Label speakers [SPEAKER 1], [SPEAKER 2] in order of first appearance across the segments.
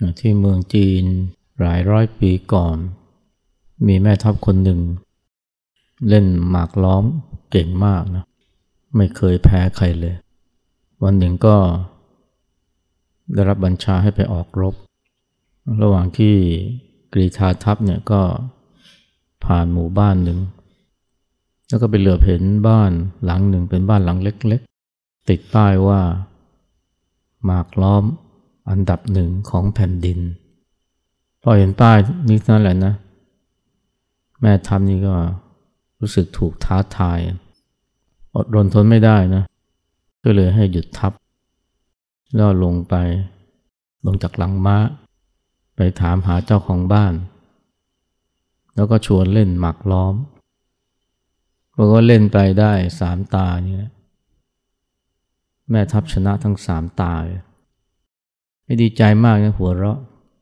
[SPEAKER 1] ที่เมืองจีนหลายร้อยปีก่อนมีแม่ทัพคนหนึ่งเล่นหมากล้อมเก่งมากนะไม่เคยแพ้ใครเลยวันหนึ่งก็ได้รับบัญชาให้ไปออกรบระหว่างที่กรีธาทัพเนี่ยก็ผ่านหมู่บ้านหนึ่งแล้วก็ไปเหลือบเห็นบ้านหลังหนึ่งเป็นบ้านหลังเล็กๆติดป้ายว่าหมากล้อมอันดับหนึ่งของแผ่นดินพอเห็นป้ายนี้นั่นแหละนะแม่ทัพนี่ก็รู้สึกถูกท้าทายอดรนทนไม่ได้นะก็เลยให้หยุดทัพแล้วลงจากหลังม้าไปถามหาเจ้าของบ้านแล้วก็ชวนเล่นหมากล้อมบอกว่าเล่นไปได้3 ตาเนี่ยแม่ทัพชนะทั้ง3 ตาเลยไม่ดีใจมากนะหัวเราะ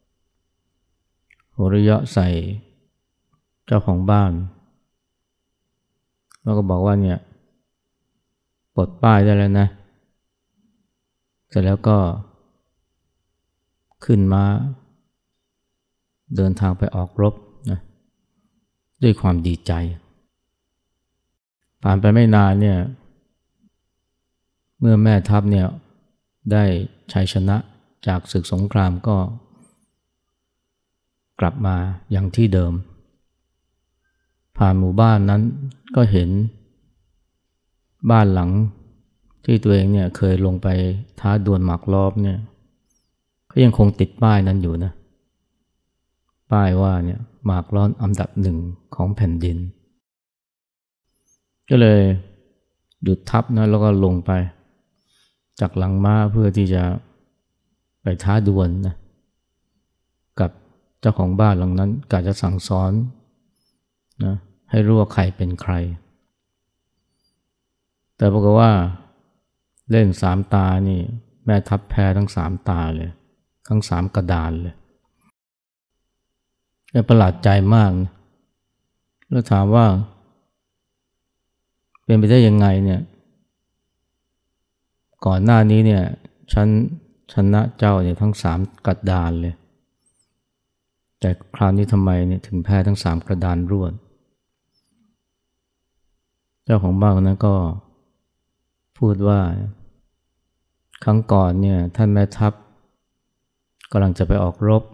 [SPEAKER 1] ใส่เจ้าของบ้านแล้วก็บอกว่าเนี่ยปลดป้ายได้แล้วนะเสร็จแล้วก็ขึ้นม้าเดินทางไปออกรบนะด้วยความดีใจผ่านไปไม่นานเนี่ยเมื่อแม่ทัพเนี่ยได้ชัยชนะจากศึกสงครามก็กลับมาอย่างที่เดิมผ่านหมู่บ้านนั้นก็เห็นบ้านหลังที่ตัวเองเนี่ยเคยลงไปท้าดวลหมากล้อมเนี่ยก็ยังคงติดป้ายนั้นอยู่นะป้ายว่าเนี่ยหมากล้อมอันดับหนึ่งของแผ่นดินก็เลยหยุดทัพนะแล้วก็ลงไปจากหลังม้าเพื่อที่จะไปท้าดวลนะกับเจ้าของบ้านหลังนั้นกะจะสั่งสอนนะให้รู้ว่าใครเป็นใครแต่ปรากฏว่าเล่น3 ตานี่แม่ทัพแพ้ทั้ง3 ตาเลยทั้ง3 กระดานเลยประหลาดใจมากนะแล้วถามว่าเป็นไปได้ยังไงเนี่ยก่อนหน้านี้เนี่ยฉันชนะเจ้าเนี่ยทั้ง3 กระดานเลยแต่คราวนี้ทำไมเนี่ยถึงแพ้ทั้ง3 กระดานรวดเจ้าของบ้านคนนั้นก็พูดว่าครั้งก่อนเนี่ยท่านแม่ทัพกำลังจะไปออกรบ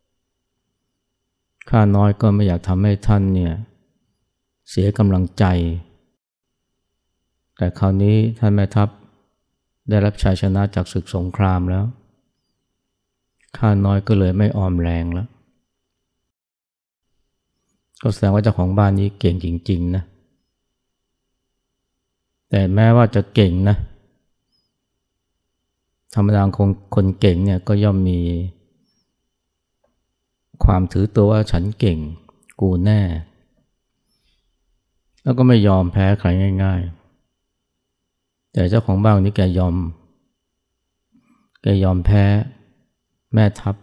[SPEAKER 1] ข้าน้อยก็ไม่อยากทำให้ท่านเนี่ยเสียกำลังใจแต่คราวนี้ท่านแม่ทัพได้รับชัยชนะจากศึกสงครามแล้วข้าน้อยก็เลยไม่ออมแรงแล้วก็แสดงว่าเจ้าของบ้านนี้เก่งจริงๆนะแต่แม้ว่าจะเก่งนะธรรมดาคนเก่งเนี่ยก็ย่อมมีความถือตัวว่าฉันเก่งกูแน่แล้วก็ไม่ยอมแพ้ใครง่ายๆแต่เจ้าของบ้านนี้แกยอมแพ้แม่ทัพ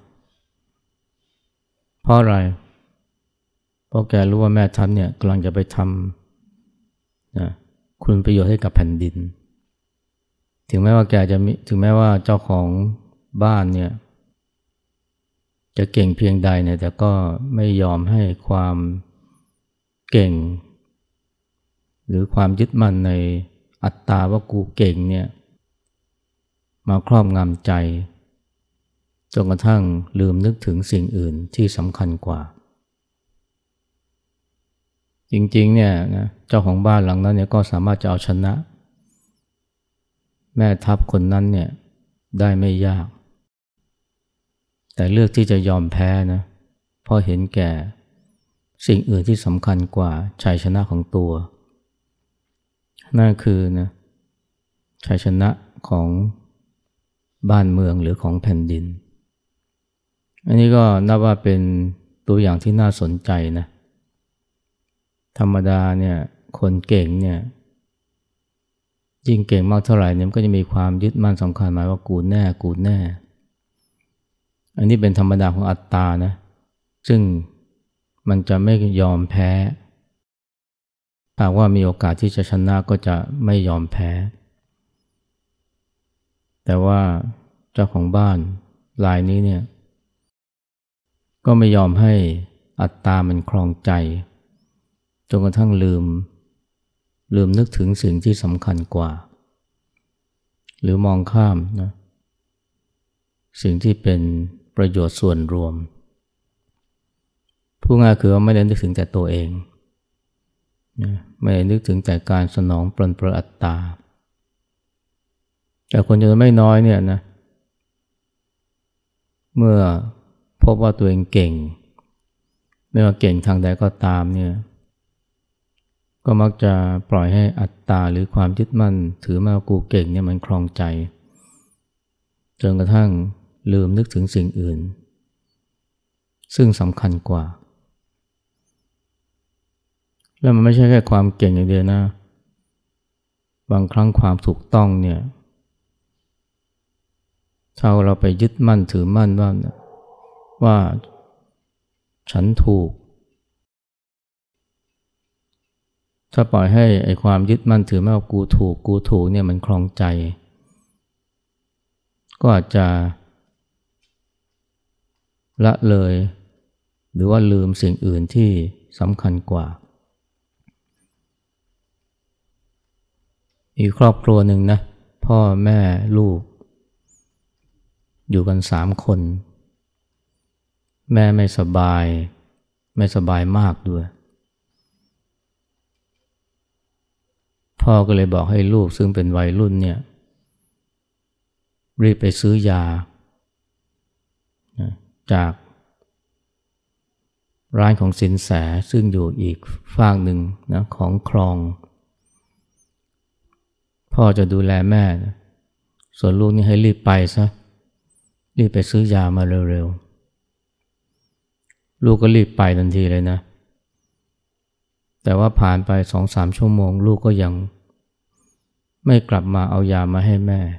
[SPEAKER 1] เพราะอะไรเพราะแกรู้ว่าแม่ทัพเนี่ยกำลังจะไปทำนะคุณประโยชน์ให้กับแผ่นดินถึงแม้ว่าเจ้าของบ้านเนี่ยจะเก่งเพียงใดเนี่ยแต่ก็ไม่ยอมให้ความเก่งหรือความยึดมั่นในอัตตาว่ากูเก่งเนี่ยมาครอบงำใจจนกระทั่งลืมนึกถึงสิ่งอื่นที่สำคัญกว่าจริงๆเนี่ยนะเจ้าของบ้านหลังนั้นเนี่ยก็สามารถจะเอาชนะแม่ทัพคนนั้นเนี่ยได้ไม่ยากแต่เลือกที่จะยอมแพ้นะเพราะเห็นแก่สิ่งอื่นที่สำคัญกว่าชัยชนะของตัวนั่นคือนะชัยชนะของบ้านเมืองหรือของแผ่นดินอันนี้ก็นับว่าเป็นตัวอย่างที่น่าสนใจนะธรรมดาเนี่ยคนเก่งเนี่ยยิ่งเก่งมากเท่าไหร่เนี่ยมันก็จะมีความยึดมั่นสำคัญหมายว่ากูแน่อันนี้เป็นธรรมดาของอัตตานะซึ่งมันจะไม่ยอมแพ้หากว่ามีโอกาสที่จะชนะก็จะไม่ยอมแพ้แต่ว่าเจ้าของบ้านรายนี้เนี่ยก็ไม่ยอมให้อัตตามันครองใจจนกระทั่งลืมนึกถึงสิ่งที่สำคัญกว่าหรือมองข้ามนะสิ่งที่เป็นประโยชน์ส่วนรวมพูดง่ายคือว่าไม่ได้นึกถึงแต่ตัวเองนะไม่ได้นึกถึงแต่การสนองปรนเปรออัตตาแต่คนจำนวนไม่น้อยเนี่ยนะเมื่อพบว่าตัวเองเก่งไม่ว่าเก่งทางใดก็ตามเนี่ยก็มักจะปล่อยให้อัตตาหรือความยึดมั่นถือมากูเก่งเนี่ยมันครองใจจนกระทั่งลืมนึกถึงสิ่งอื่นซึ่งสำคัญกว่าแล้วมันไม่ใช่แค่ความเก่งอย่างเดียวนะบางครั้งความถูกต้องเนี่ยถ้าเราไปยึดมั่นถือมั่นว่าฉันถูกถ้าปล่อยให้ไอ้ความยึดมั่นถือมั่นว่ากูถูกเนี่ยมันครองใจก็อาจจะละเลยหรือว่าลืมสิ่งอื่นที่สำคัญกว่าอีกครอบครัวหนึ่งนะพ่อแม่ลูกอยู่กัน3 คนแม่ไม่สบายมากด้วยพ่อก็เลยบอกให้ลูกซึ่งเป็นวัยรุ่นเนี่ยรีบไปซื้อยาจากร้านของสินแสซึ่งอยู่อีกฝั่งหนึ่งนะของคลองพ่อจะดูแลแม่นะส่วนลูกนี่ให้รีบไปซะรีบไปซื้อยามาเร็วๆลูกก็รีบไปทันทีเลยนะแต่ว่าผ่านไป 2-3 ชั่วโมงลูกก็ยังไม่กลับมาเอายามาให้แม่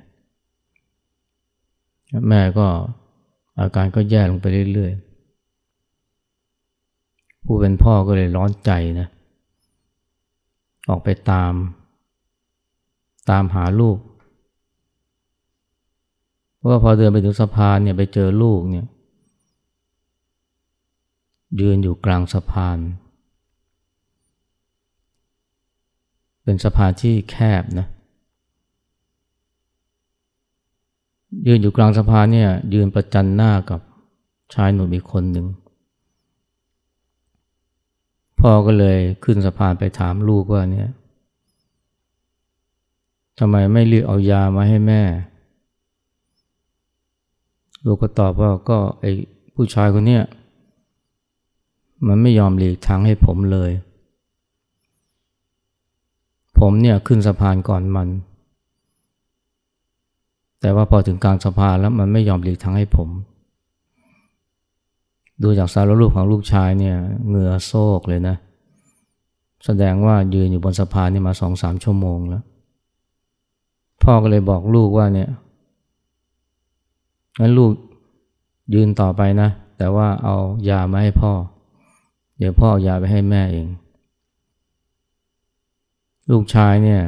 [SPEAKER 1] ก็อาการก็แย่ลงไปเรื่อยๆผู้เป็นพ่อก็เลยร้อนใจนะออกไปตามหาลูกเพราะว่าพอเดินไปถึงสะพานเนี่ยไปเจอลูกเนี่ยยืนอยู่กลางสะพานเป็นสะพานที่แคบนะยืนอยู่กลางสะพานเนี่ยยืนประจันหน้ากับชายหนุ่มอีกคนหนึ่งพ่อก็เลยขึ้นสะพานไปถามลูกว่าเนี่ยทำไมไม่รีบเอายามาให้แม่ลูกก็ตอบว่าก็ไอ้ผู้ชายคนเนี้ยมันไม่ยอมหลีกทางให้ผมเลยผมเนี่ยขึ้นสะพานก่อนมันแต่ว่าพอถึงกลางสะพานแล้วมันไม่ยอมหลีกทางให้ผมดูจากสารรูปของลูกชายเนี่ยเหงื่อโซกเลยนะแสดงว่ายืนอยู่บนสะพานนี่มา 2-3 ชั่วโมงแล้วพ่อก็เลยบอกลูกว่าเนี่ยงั้นลูกยืนต่อไปนะแต่ว่าเอายามาให้พ่อเดี๋ยวพ่อเอายาไปให้แม่เองลูกชายเนี่ย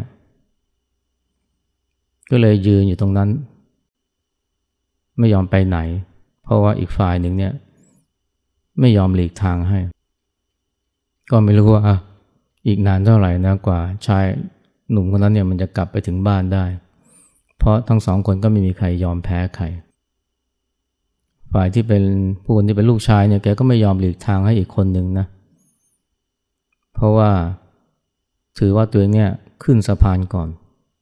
[SPEAKER 1] ก็เลยยืนอยู่ตรงนั้นไม่ยอมไปไหนเพราะว่าอีกฝ่ายหนึ่งเนี่ยไม่ยอมหลีกทางให้ก็ไม่รู้ว่าอีกนานเท่าไหร่นะกว่าชายหนุ่มคนนั้นเนี่ยมันจะกลับไปถึงบ้านได้เพราะทั้ง2 คนก็ไม่มีใครยอมแพ้ใครฝ่ายที่เป็นผู้คนที่เป็นลูกชายเนี่ยแกก็ไม่ยอมหลีกทางให้อีกคนหนึ่งนะเพราะว่าถือว่าตัวเองเนี่ยขึ้นสะพานก่อน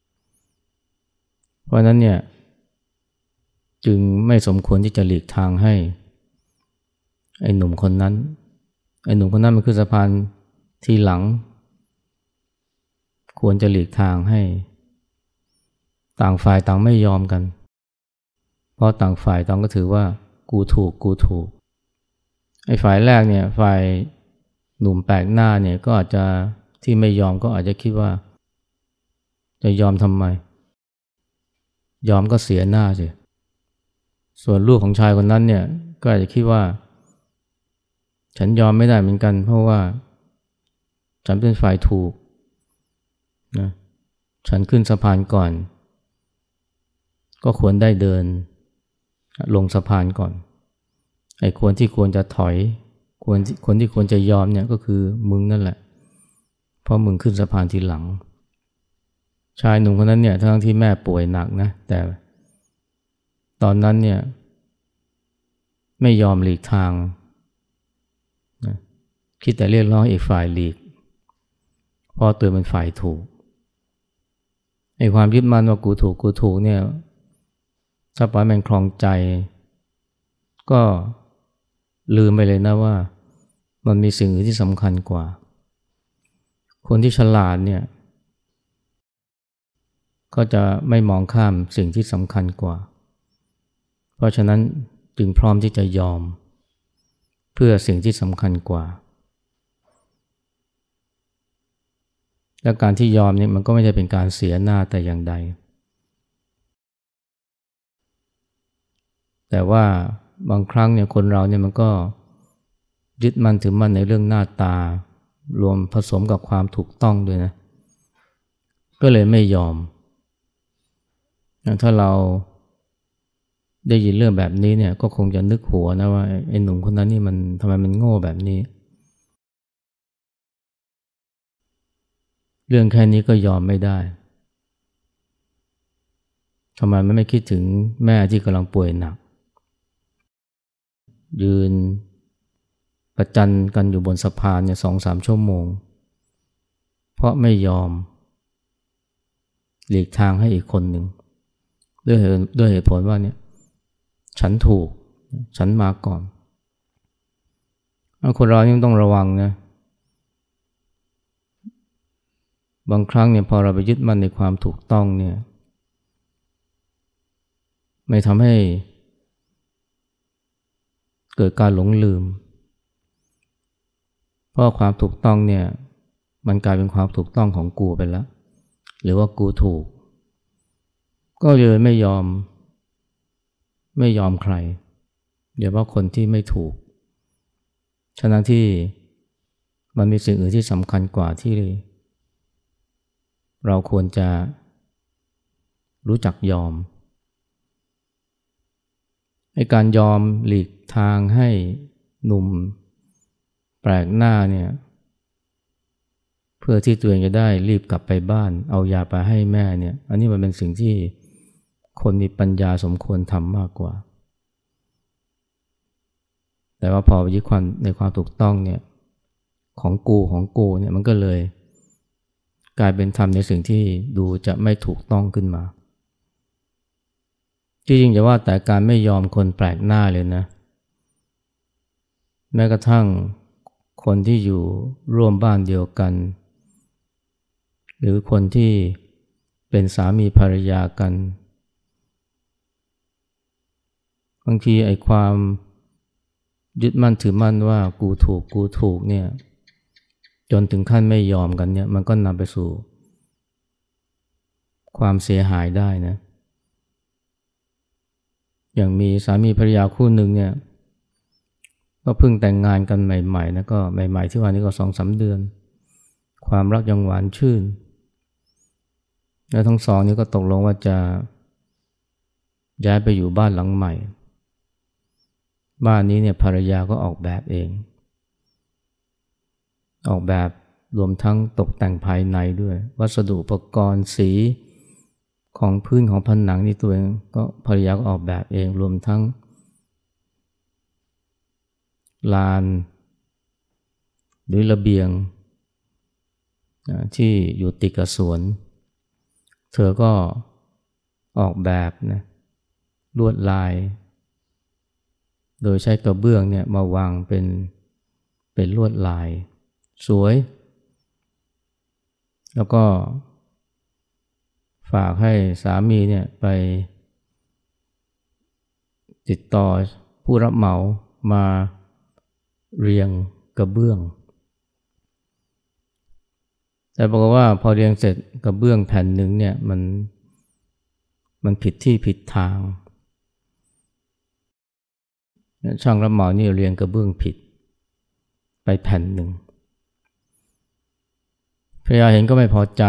[SPEAKER 1] เพราะนั้นเนี่ยจึงไม่สมควรที่จะหลีกทางให้ไอ้หนุ่มคนนั้นมันขึ้นสะพานทีหลังควรจะหลีกทางให้ต่างฝ่ายต่างไม่ยอมกันเพราะต่างฝ่ายต่างก็ถือว่ากูถูกไอ้ฝ่ายแรกเนี่ยฝ่ายหนุ่มแปลกหน้าเนี่ยก็อาจจะที่ไม่ยอมก็อาจจะคิดว่าจะยอมทำไมยอมก็เสียหน้าสิส่วนลูกของชายคนนั้นเนี่ยก็อาจจะคิดว่าฉันยอมไม่ได้เหมือนกันเพราะว่าฉันเป็นฝ่ายถูกนะฉันขึ้นสะพานก่อนก็ควรได้เดินลงสะพานก่อนไอ้คนที่ควรจะถอยคนที่ควรจะยอมเนี่ยก็คือมึงนั่นแหละเพราะมึงขึ้นสะพานทีหลังชายหนุ่มคนนั้นเนี่ยทั้งที่แม่ป่วยหนักนะแต่ตอนนั้นเนี่ยไม่ยอมหลีกทางนะคิดแต่เรียกร้องอีกฝ่ายหลีกเพราะตัวเป็นฝ่ายถูกไอ้ความยึดมั่นว่ากูถูกเนี่ยถ้าปล่อยมันคลองใจก็ลืมไปเลยนะว่ามันมีสิ่งอื่นที่สำคัญกว่าคนที่ฉลาดเนี่ยก็จะไม่มองข้ามสิ่งที่สำคัญกว่าเพราะฉะนั้นจึงพร้อมที่จะยอมเพื่อสิ่งที่สำคัญกว่าและการที่ยอมเนี่ยมันก็ไม่ใช่เป็นการเสียหน้าแต่อย่างใดแต่ว่าบางครั้งเนี่ยคนเราเนี่ยมันก็ยึดมั่นถือมั่นในเรื่องหน้าตารวมผสมกับความถูกต้องด้วยนะก็เลยไม่ยอมถ้าเราได้ยินเรื่องแบบนี้เนี่ยก็คงจะนึกหัวนะว่าไอ้หนุ่มคนนั้นนี่มันทำไมมันโง่แบบนี้เรื่องแค่นี้ก็ยอมไม่ได้ทำไมมันไม่คิดถึงแม่ที่กำลังป่วยหนักยืนประจันกันอยู่บนสะพานเนี่ย2-3 ชั่วโมงเพราะไม่ยอมหลีกทางให้อีกคนหนึ่งด้วยเหตุผลว่าเนี่ยฉันถูกฉันมาก่อนคนเรายังต้องระวังนะบางครั้งเนี่ยพอเราไปยึดมั่นในความถูกต้องเนี่ยไม่ทำให้เกิดการหลงลืมเพราะความถูกต้องเนี่ยมันกลายเป็นความถูกต้องของกูไปแล้วหรือว่ากูถูกก็เลยไม่ยอมใครเดี๋ยวว่าคนที่ไม่ถูกฉะนั้นที่มันมีสิ่งอื่นที่สำคัญกว่าที่เราควรจะรู้จักยอมให้การยอมหลีกทางให้หนุ่มแปลกหน้าเนี่ยเพื่อที่ตัวเองจะได้รีบกลับไปบ้านเอายาไปให้แม่เนี่ยอันนี้มันเป็นสิ่งที่คนมีปัญญาสมควรทำมากกว่าแต่ว่าพอไปยึดความในความถูกต้องเนี่ยของกูเนี่ยมันก็เลยกลายเป็นทำในสิ่งที่ดูจะไม่ถูกต้องขึ้นมาจริงๆจะว่าแต่การไม่ยอมคนแปลกหน้าเลยนะแม้กระทั่งคนที่อยู่ร่วมบ้านเดียวกันหรือคนที่เป็นสามีภรรยากันบางทีไอ้ความยึดมั่นถือมั่นว่ากูถูกเนี่ยจนถึงขั้นไม่ยอมกันเนี่ยมันก็นำไปสู่ความเสียหายได้นะอย่างมีสามีภรรยาคู่หนึ่งเนี่ยก็เพิ่งแต่งงานกันใหม่ๆนะก็ใหม่ๆที่ว่านี้ก็ 2-3 เดือนความรักยังหวานชื่นแล้วทั้งสองนี่ก็ตกลงว่าจะย้ายไปอยู่บ้านหลังใหม่บ้านนี้เนี่ยภรรยาก็ออกแบบเองออกแบบรวมทั้งตกแต่งภายในด้วยวัสดุอุปกรณ์สีของพื้นของผนังนี่ตัวเองก็ภรรยาก็ออกแบบเองรวมทั้งลานหรือระเบียงที่อยู่ติดกับสวนเธอก็ออกแบบนะลวดลายโดยใช้กระเบื้องเนี่ยมาวางเป็นลวดลายสวยแล้วก็ฝากให้สามีเนี่ยไปติดต่อผู้รับเหมามาเรียงกระเบื้องแต่ปรากฏว่าพอเรียงเสร็จกระเบื้องแผ่นหนึ่งเนี่ยมันผิดที่ผิดทางช่างรับเหมานี่เรียงกระเบื้องผิดไปแผ่นหนึ่งภรรยาเห็นก็ไม่พอใจ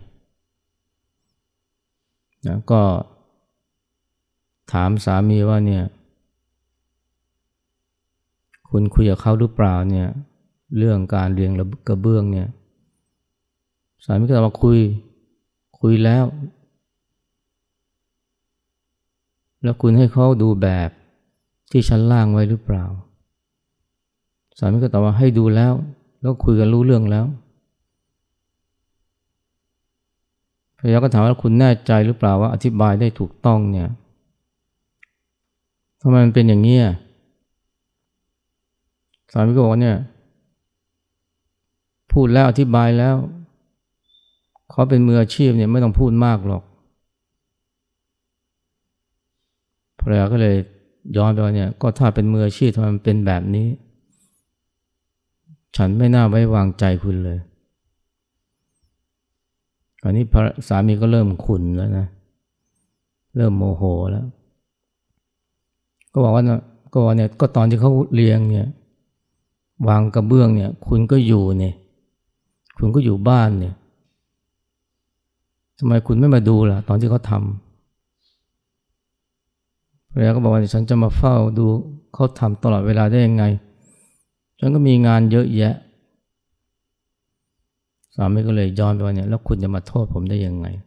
[SPEAKER 1] นะก็ถามสามีว่าเนี่ยคุณคุยกับเขาหรือเปล่าเนี่ยเรื่องการเรียงกระเบื้องเนี่ยสามีก็ตอบว่าคุยแล้วคุณให้เขาดูแบบที่ฉันร่างไว้หรือเปล่าสามีก็ตอบว่าให้ดูแล้วคุยกันรู้เรื่องแล้วภรรยาก็ถามว่าคุณแน่ใจหรือเปล่าว่าอธิบายได้ถูกต้องเนี่ยทำไมมันเป็นอย่างนี้สามีก็บอกว่าเนี่ยพูดแล้วอธิบายแล้วเขาเป็นมืออาชีพเนี่ยไม่ต้องพูดมากหรอกภรรยาก็เลยย้อนไปว่าเนี่ยก็ถ้าเป็นมืออาชีพทำไมมันเป็นแบบนี้ฉันไม่น่าไว้วางใจคุณเลยคราวนี้สามีก็เริ่มขุ่นแล้วนะเริ่มโมโหแล้วก็บอกว่าเนี่ยก็ตอนที่เขาเรียงเนี่ยวางกระเบื้องเนี่ยคุณก็อยู่เนี่ยคุณก็อยู่บ้านเนี่ยทำไมคุณไม่มาดูล่ะตอนที่เขาทำภรรยาก็บอกว่าฉันจะมาเฝ้าดูเขาทำตลอดเวลาได้ยังไงฉันก็มีงานเยอะแยะสามีก็เลยย้อนไปว่าเนี่ยแล้วคุณจะมาโทษผมได้ยังไง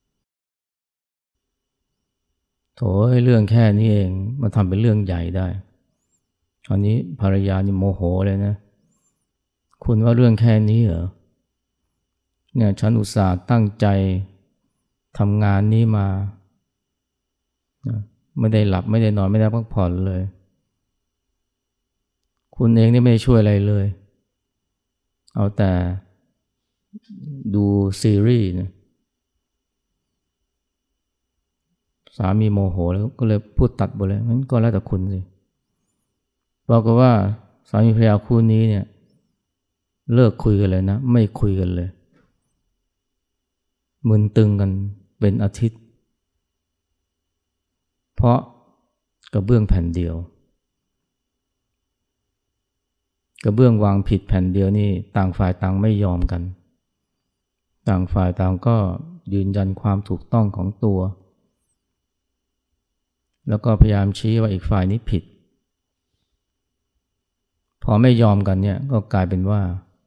[SPEAKER 1] โถเรื่องแค่นี้เองมาทำเป็นเรื่องใหญ่ได้ตอนนี้ภรรยานี่โมโหเลยนะคุณว่าเรื่องแค่นี้เหรอเนี่ยฉันอุตส่าห์ตั้งใจทำงานนี้มาไม่ได้หลับไม่ได้นอนไม่ได้พักผ่อนเลยคุณเองนี่ไม่ได้ช่วยอะไรเลยเอาแต่ดูซีรีส์นะสามีโมโหแล้วก็เลยพูดตัดบทเลยงั้นก็แล้วแต่คุณสิบอกว่าสามีภรรยาคู่นี้เนี่ยเลิกคุยกันเลยนะไม่คุยกันเลยมึนตึงกันเป็นอาทิตย์เพราะกระเบื้องแผ่นเดียวกระเบื้องวางผิดแผ่นเดียวนี่ต่างฝ่ายต่างไม่ยอมกันต่างฝ่ายต่างก็ยืนยันความถูกต้องของตัวแล้วก็พยายามชี้ว่าอีกฝ่ายนี้ผิดพอไม่ยอมกันเนี่ยก็กลายเป็นว่า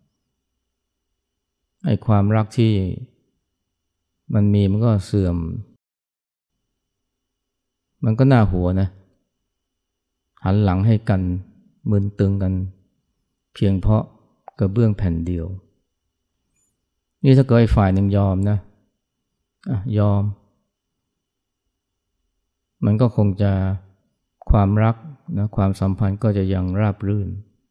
[SPEAKER 1] ไอ้ความรักที่มันก็เสื่อมมันก็น่าหัวนะหันหลังให้กันมึนตึงกันเพียงเพราะกระเบื้องแผ่นเดียวนี่ถ้าเกิดไอ้ฝ่ายหนึ่งยอมนะยอมมันก็คงจะความรักนะความสัมพันธ์ก็จะยังราบรื่น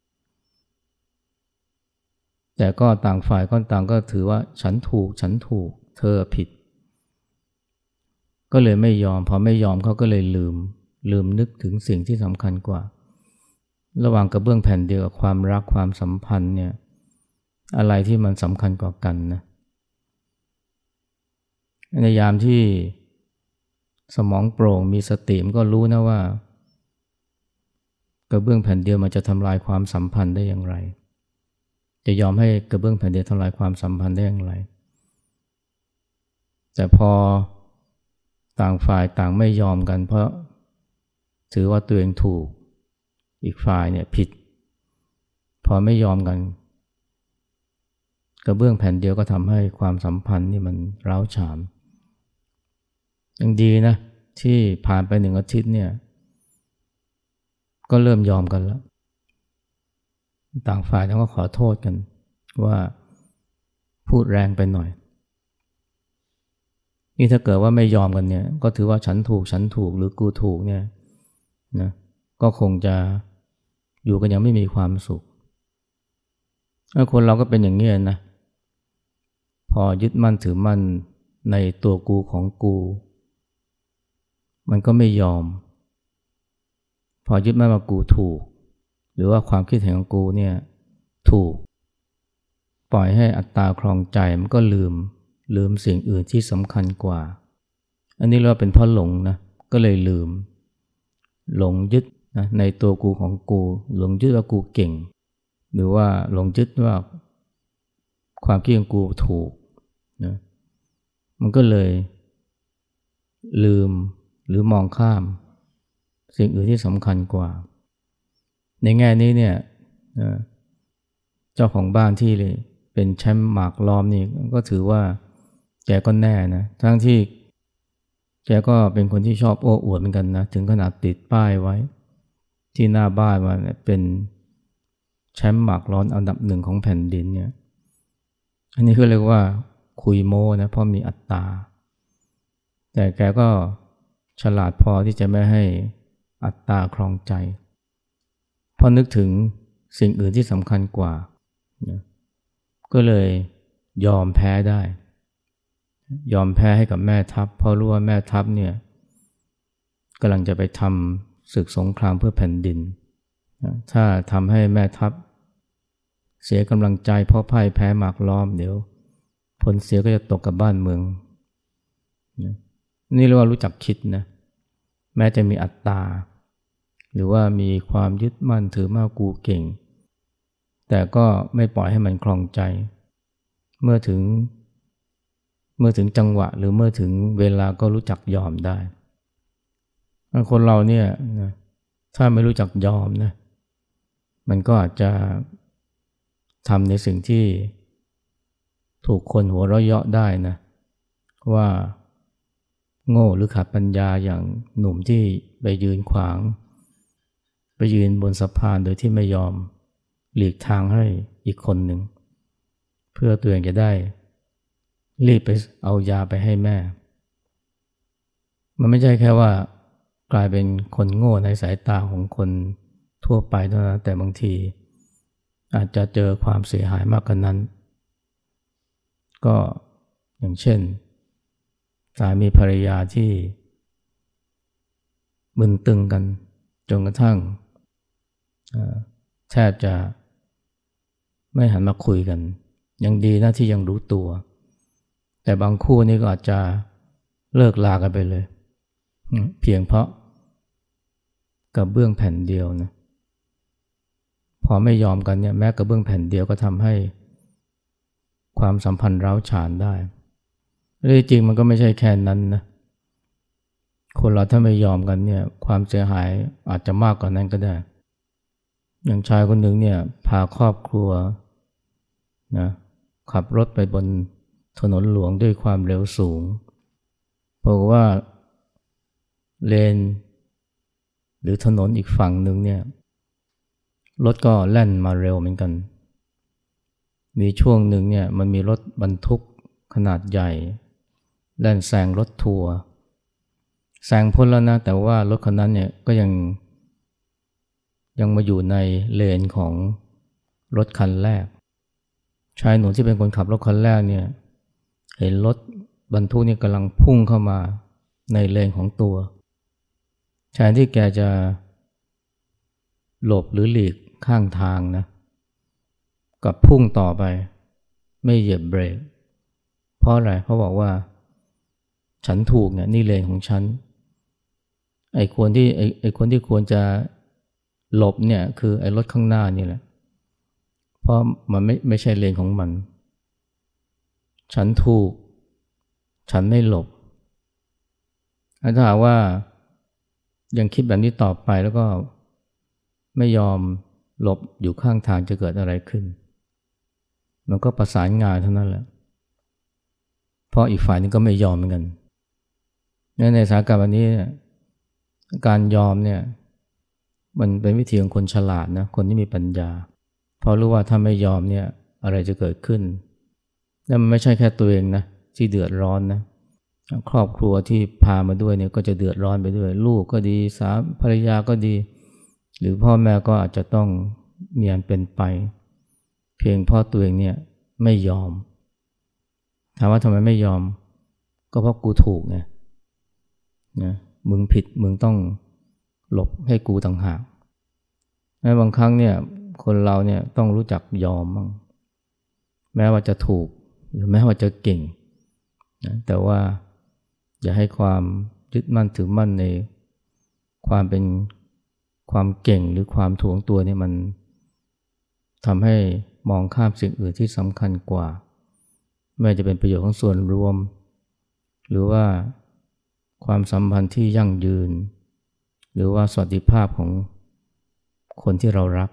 [SPEAKER 1] แต่ก็ต่างฝ่ายก็ต่างก็ถือว่าฉันถูกเธอผิดก็เลยไม่ยอมพอไม่ยอมเขาก็เลยลืมนึกถึงสิ่งที่สำคัญกว่าระหว่างกระเบื้องแผ่นเดียวกับความรักความสัมพันธ์เนี่ยอะไรที่มันสำคัญกว่ากันนะในยามที่สมองโปร่งมีสติมันก็รู้นะว่ากระเบื้องแผ่นเดียวมันจะทำลายความสัมพันธ์ได้อย่างไรจะยอมให้กระเบื้องแผ่นเดียวทำลายความสัมพันธ์ได้อย่างไรแต่พอต่างฝ่ายต่างไม่ยอมกันเพราะถือว่าตัวเองถูกอีกฝ่ายเนี่ยผิดพอไม่ยอมกันกระเบื้องแผ่นเดียวก็ทำให้ความสัมพันธ์นี่มันร้าวฉานยังดีนะที่ผ่านไป1 อาทิตย์เนี่ยก็เริ่มยอมกันแล้วต่างฝ่ายต่างก็ขอโทษกันว่าพูดแรงไปหน่อยนี่ถ้าเกิดว่าไม่ยอมกันเนี่ยก็ถือว่าฉันถูกหรือกูถูกเนี่ยนะก็คงจะอยู่กันยังไม่มีความสุขคนเราก็เป็นอย่างนี้นะพอยึดมั่นถือมั่นในตัวกูของกูมันก็ไม่ยอมพอยึดมั่นว่ากูถูกหรือว่าความคิดเห็นของกูเนี่ยถูกปล่อยให้อัตตาครองใจมันก็ลืมสิ่งอื่นที่สำคัญกว่าอันนี้เราเป็นเพราะหลงนะก็เลยหลงยึดนะในตัวกูของกูหลงยึดว่ากูเก่งหรือว่าหลงยึดว่าความคิดของกูถูกนะมันก็เลยลืมหรือมองข้ามสิ่งอื่นที่สำคัญกว่าในแง่นี้เนี่ยเอ่อเจ้าของบ้านที่เป็นแชมป์หมากล้อมนี่ก็ถือว่าแกก็แน่นะทั้งที่แกก็เป็นคนที่ชอบโอ้อวดเหมือนกันนะถึงขนาดติดป้ายไว้ที่หน้าบ้านว่าเนี่ยเป็นแชมป์หมากล้อมอันดับหนึ่งของแผ่นดินเนี่ยอันนี้คือเรียกว่าคุยโม้นะเพราะมีอัตตาแต่แกก็ฉลาดพอที่จะไม่ให้อัตตาครองใจเพราะนึกถึงสิ่งอื่นที่สำคัญกว่านะก็เลยยอมแพ้ได้ยอมแพ้ให้กับแม่ทัพเพราะรู้ว่าแม่ทัพเนี่ยกำลังจะไปทำศึกสงครามเพื่อแผ่นดินนะถ้าทำให้แม่ทัพเสียกำลังใจเพราะพ่ายแพ้หมากล้อมเดี๋ยวผลเสียก็จะตกกับบ้านเมืองนะนี่เรียกว่ารู้จักคิดนะแม้จะมีอัตตาหรือว่ามีความยึดมั่นถือมั่นกูเก่งแต่ก็ไม่ปล่อยให้มันคลองใจเมื่อถึงจังหวะหรือเมื่อถึงเวลาก็รู้จักยอมได้คนเราเนี่ยนะถ้าไม่รู้จักยอมนะมันก็อาจจะทำในสิ่งที่ถูกคนหัวเราะเยาะได้นะว่าโง่หรือขาดปัญญาอย่างหนุ่มที่ไปยืนขวางไปยืนบนสะพานโดยที่ไม่ยอมหลีกทางให้อีกคนหนึ่งเพื่อตัวเองจะได้รีบไปเอายาไปให้แม่มันไม่ใช่แค่ว่ากลายเป็นคนโง่ในสายตาของคนทั่วไปเท่านั้นแต่บางทีอาจจะเจอความเสียหายมากกว่านั้นก็อย่างเช่นสามีภรรยาที่มึนตึงกันจนกระทั่งแทบจะไม่หันมาคุยกันยังดีนะที่ยังรู้ตัวแต่บางคู่นี่ก็อาจจะเลิกลากันไปเลยเพียงเพราะกระเบื้องแผ่นเดียวนะพอไม่ยอมกันเนี่ยแม้กระเบื้องแผ่นเดียวก็ทำให้ความสัมพันธ์ร้าวฉานได้จริงมันก็ไม่ใช่แค่นั้นนะคนเราถ้าไม่ยอมกันเนี่ยความเสียหายอาจจะมากกว่านั้นก็ได้อย่างชายคนหนึ่งเนี่ยพาครอบครัวนะขับรถไปบนถนนหลวงด้วยความเร็วสูงเพราะว่าเลนหรือถนนอีกฝั่งหนึ่งเนี่ยรถก็แล่นมาเร็วเหมือนกันมีช่วงหนึ่งเนี่ยมันมีรถบรรทุกขนาดใหญ่แล่นแซงรถทัวร์แซงพ้นแล้วนะแต่ว่ารถคันนั้นเนี่ยก็ยังมาอยู่ในเลนของรถคันแรกชายหนุ่มที่เป็นคนขับรถคันแรกเนี่ยเห็นรถบรรทุกนี่กำลังพุ่งเข้ามาในเลนของตัวแทนที่แกจะหลบหรือหลีกข้างทางนะกับพุ่งต่อไปไม่เหยียบเบรกเพราะอะไรเขาบอกว่าฉันถูกเนี่ยนี่เลนของฉันไอ้คนที่ควรจะหลบเนี่ยคือไอ้รถข้างหน้านี่แหละเพราะมันไม่ใช่เลนของมันฉันถูกฉันไม่หลบถ้าหากว่ายังคิดแบบนี้ต่อไปแล้วก็ไม่ยอมหลบอยู่ข้างทางจะเกิดอะไรขึ้นมันก็ประสานงานเท่านั้นแหละเพราะอีกฝ่ายนึงก็ไม่ยอมเหมือนกันในสถานการณ์แบบนี้การยอมเนี่ยมันเป็นวิธีของคนฉลาดนะคนที่มีปัญญาเพราะรู้ว่าถ้าไม่ยอมเนี่ยอะไรจะเกิดขึ้นแล้วมันไม่ใช่แค่ตัวเองนะที่เดือดร้อนนะครอบครัวที่พามาด้วยเนี่ยก็จะเดือดร้อนไปด้วยลูกก็ดีภรรยาก็ดีหรือพ่อแม่ก็อาจจะต้องมีอันเป็นไปเพียงเพราะตัวเองเนี่ยไม่ยอมถามว่าทำไมไม่ยอมก็เพราะกูถูกไงนะมึงผิดมึงต้องหลบให้กูต่างหากบางครั้งเนี่ยคนเราเนี่ยต้องรู้จักยอมบ้างแม้ว่าจะถูกหรือแม้ว่าจะเก่งนะแต่ว่าอย่าให้ความยึดมั่นถือมั่นในความเป็นความเก่งหรือความถูกของตัวนี่มันทำให้มองข้ามสิ่งอื่นที่สำคัญกว่าไม่ว่าจะเป็นประโยชน์ของส่วนรวมหรือว่าความสัมพันธ์ที่ยั่งยืนหรือว่าสวัสดิภาพของคนที่เรารัก